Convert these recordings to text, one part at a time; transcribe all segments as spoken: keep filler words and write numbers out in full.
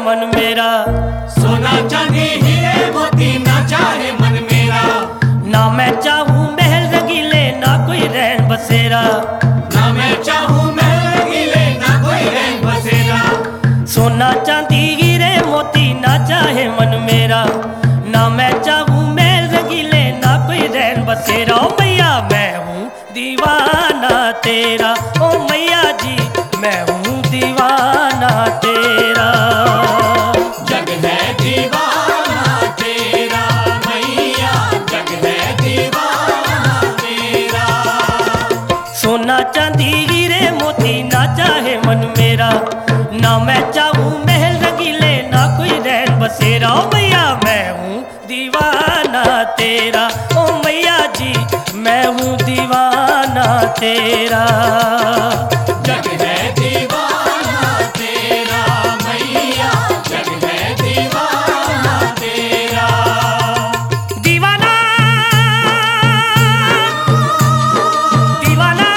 मन मेरा। सोना चांदी हीरे मोती ना चाहे मन मेरा। ना मैं चाहूँ महल रंगीले ना कोई रैन बसेरा। ना मैं चाहूँ महल रंगीले ना कोई रैन बसेरा। सोना चांदी हीरे मोती ना चाहे मन मेरा। ना मैं चाहूँ महल रंगीले ना कोई रैन बसेरा। ओ मैया मैं हूँ दीवाना तेरा। ओ मैया जी मैं हूँ दीवाना तेरा। जग है दीवाना तेरा मैया, जग है दीवाना तेरा। सोना चांदी हीरे मोती ना चाहे मन मेरा। ना मैं चाहूँ महल रंगीले ना कोई रैन बसेरा। ओ मैया मैं हूँ दीवाना तेरा। ओ मैया जी मैं हूँ दीवाना तेरा। जग है दीवाना तेरा मैया, जग है दीवाना तेरा। दीवाना दीवाना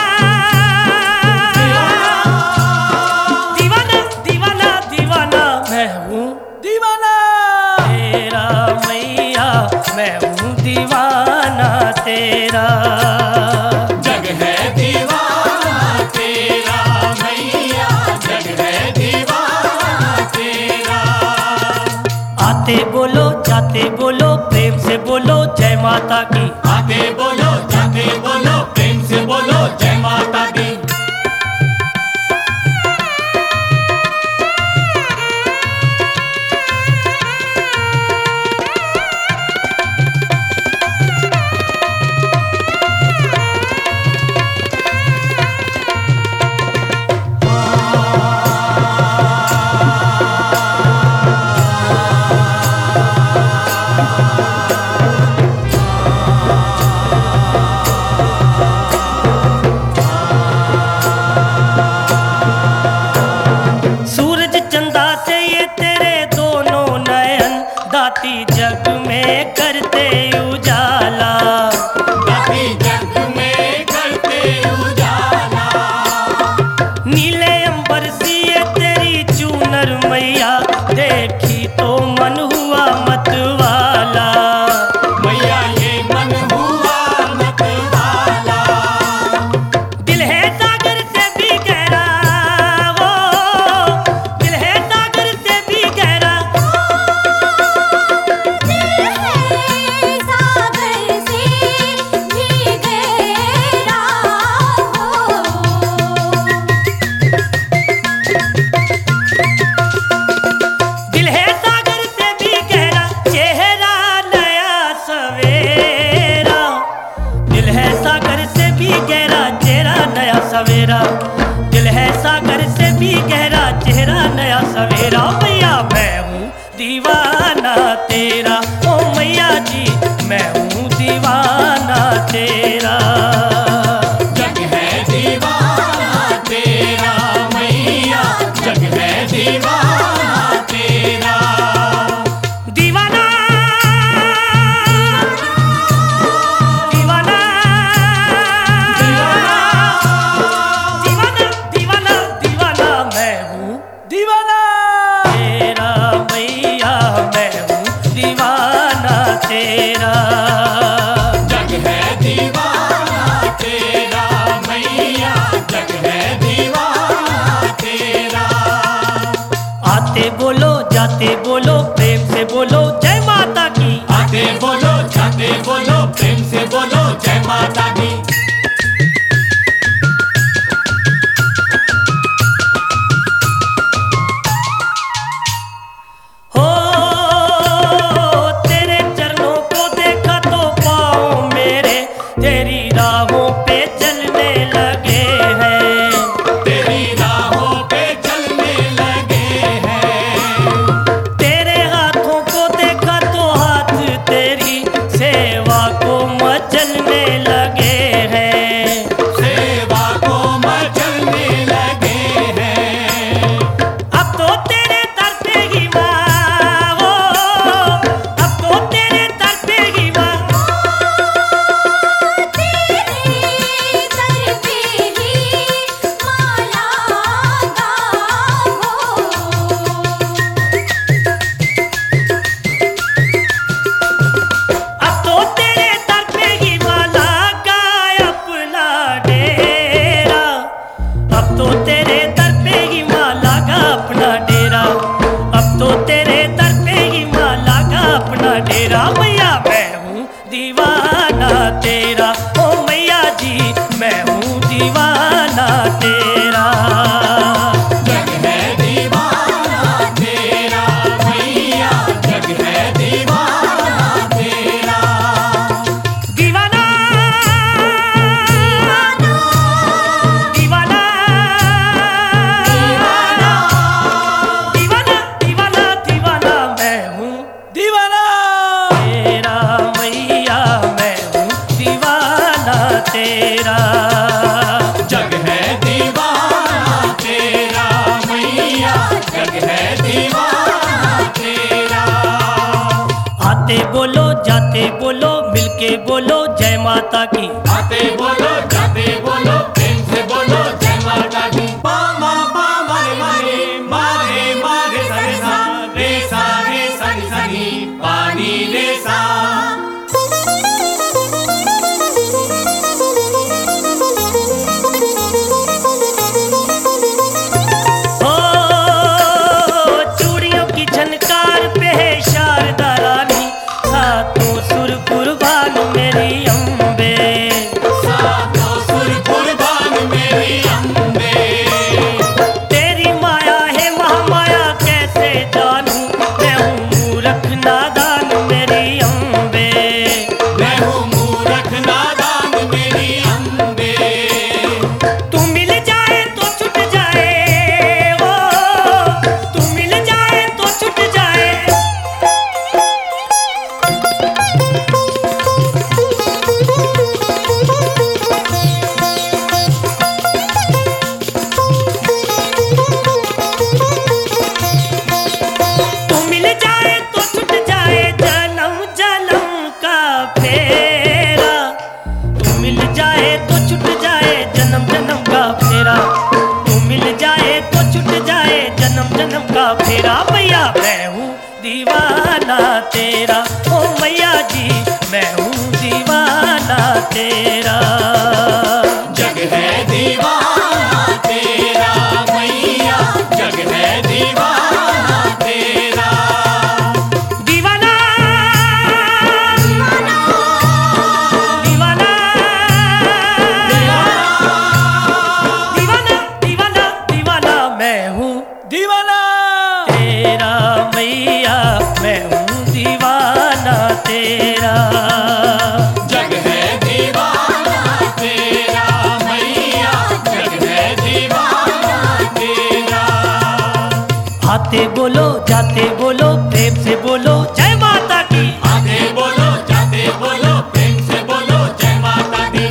दीवाना दीवाना दीवाना मैं हूँ दीवाना तेरा। मैया मैं हूँ दीवाना तेरा। जग है दीवाना तेरा मैया, जग है दीवाना तेरा। आते बोलो जाते बोलो प्रेम से बोलो जय माता की। आते बोलो जाते बोलो प्रेम से बोलो जय माता दी। सूरज चंदा से ये तेरे दोनों नयन दाती जग में करते उजाला। दाती जग में करते उजाला। नीले अंबर सी ये तेरी चूनर मैया देखी तो मन हुआ मतवाला। मैया ये मन हुआ मतवाला। दिल है सागर से भी गहरा वो, दिल है सागर से भी गहरा। सागर से भी गहरा दिल है सागर से भी गहरा चेहरा नया सवेरा। दिल है सागर से भी गहरा चेहरा नया सवेरा। दिल है सागर से भी गहरा चेहरा नया सवेरा। ओ मैया मैं हूँ दीवाना तेरा। ओ मैया जी मैं हूँ दीवाना तेरा। जग है दीवाना तेरा मैया, जग है दीवाना तेरा। दीवाना दीवाना दीवाना दीवाना दीवाना मैं हूँ दीवाना तेरा। मैया मैं हूँ दीवाना तेरा। जग है दीवाना तेरा मैया, जग है दीवाना तेरा। आते बोलो जाते बोलो प्रेम से बोलो जय माता की। आते बोलो जाते बोलो प्रेम से बोलो जय माता दी। हो तेरे चरणों को देखा तो पाँव मेरे तेरी राहों पे चलने लगे हैं। तेरी राहों पे चलने लगे हैं। तेरे हाथों को देखा तो हाथ तेरी सेवा को मचलने लगे हैं। सेवा को मचलने लगे हैं। अब तो तेरे दर पे ही माँ वो, अब तो तेरे दर पे ही माँ। तेरे के बोलो जय माता की। आते बोलो जाते बोलो प्रेम से बोलो जय माता दी। पा मा पा मारे मारे मारे मारे सरे सा रे सा रे सनी सनी पानी रे सा। ओ चूड़ियों की झनकार पे है शारदा रानी, सातों सुर कुर्बान मेरी अम्बे। सातों सुर कुर्बान मेरी अम्बे। तेरी माया है महामाया कैसे जानूं, मैं हूँ मूरख नादान मेरी अम्बे। मैं हूँ मूरख नादान मेरी अम्बे। तू मिल जाए तो छुट जाए, ओ तू मिल जाए तो छुट जाए। तू मिल जाए तो छुट जाए जन्म जन्म का फेरा। तू मिल जाए तो छुट जाए जन्म जन्म का फेरा। तू मिल जाए तो छुट जाए जन्म जन्म का फेरा। भैया मैं हूँ दीवाना तेरा, ओ मैया जी मैं हूँ दीवाना तेरा। जग है दीवाना तेरा मैया, जग है दीवाना तेरा। दीवाना दीवाना दीवाना दीवाना दीवाना मैं हूँ दीवाना तेरा मैया, मैं हूँ दीवाना तेरा। जग है दीवाना तेरा मैया, जग है दीवाना तेरा। आते बोलो जाते बोलो प्रेम से बोलो जय माता की। आते बोलो जाते बोलो प्रेम से बोलो जय माता दी।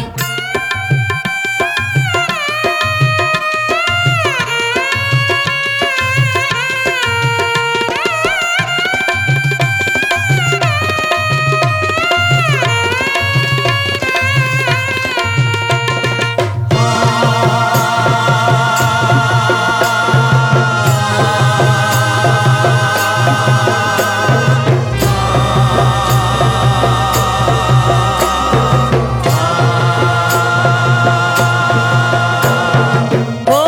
ओ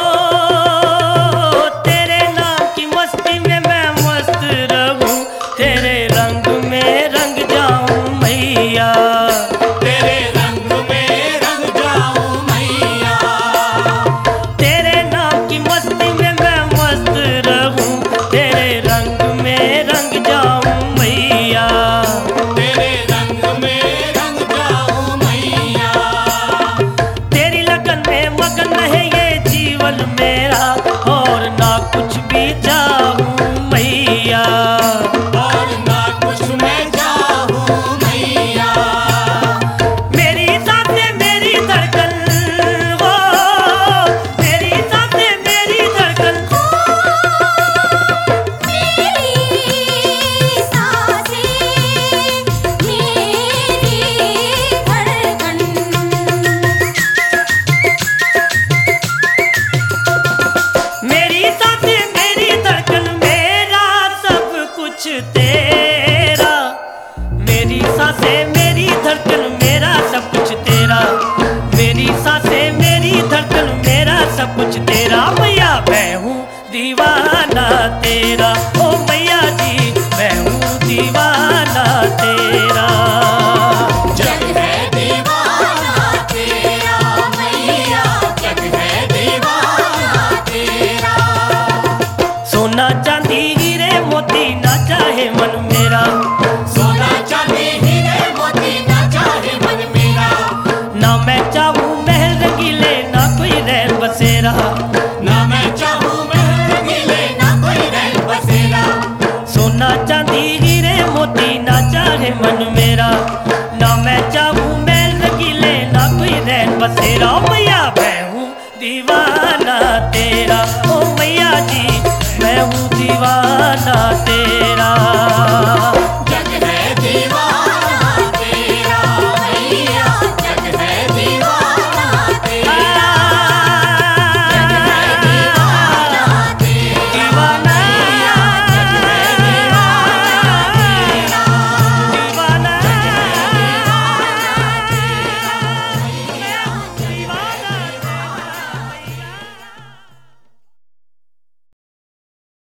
तेरे नाम की मस्ती में मैं मस्त रहूं, तेरे रंग में रंग जाऊं मैया। तेरे रंग में रंग जाऊं मैया। तेरे नाम की मस्ती में मैं मस्त रहूं, तेरे रंग में रंग जाऊं मैया। तेरे रंग में रंग जाऊं मैया। तेरी लगन में मगन है ये जीवन मेरा, और ना कुछ भी चाहूं मैया। और ना कुछ मैं चाहूं मैया। मेरी सांसें मेरी धड़कन, वो मेरी सांसें मेरी धड़कन। मेरी सांसें मेरी धड़कन। मेरी सांसें मेरी धड़कन, मेरा सब कुछ तेरा। मेरी सांसें मेरी धड़कन, मेरा सब कुछ तेरा। मेरी सांसें मेरी धड़कन, मेरा सब कुछ तेरा। मैया मैं हूँ दीवाना तेरा, ओ मैया जी मैं हूँ दीवाना तेरा। जग है दीवाना तेरा मैया, जग है दीवाना तेरा। सोना चांदी हीरे मोती ना चाहे मन मेरा, सोना चांदी हीरे मोती ना चाहे मन मेरा। ना मैं चाहूँ महल रंगीले ना कोई रैन बसेरा। ना मैं चाहूं महल रंगीले ना कोई रैन बसेरा। सोना चांदी हीरे मोती ना चाहे मन मेरा, ना मैं चाहूँ महल रंगीले ना कोई रैन बसेरा।